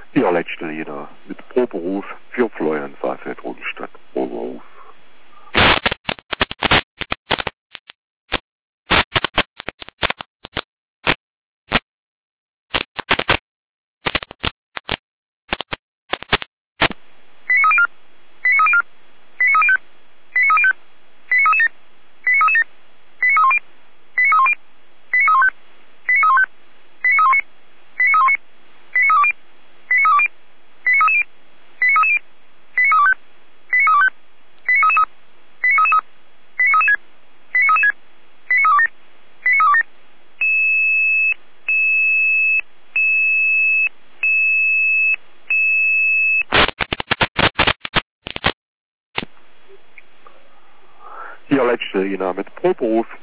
Ja, letzte Lieder mit Proberuf für Florian Saalfeld Rodenstadt. Proberuf. Ja, letzte Lieder mit Proberuf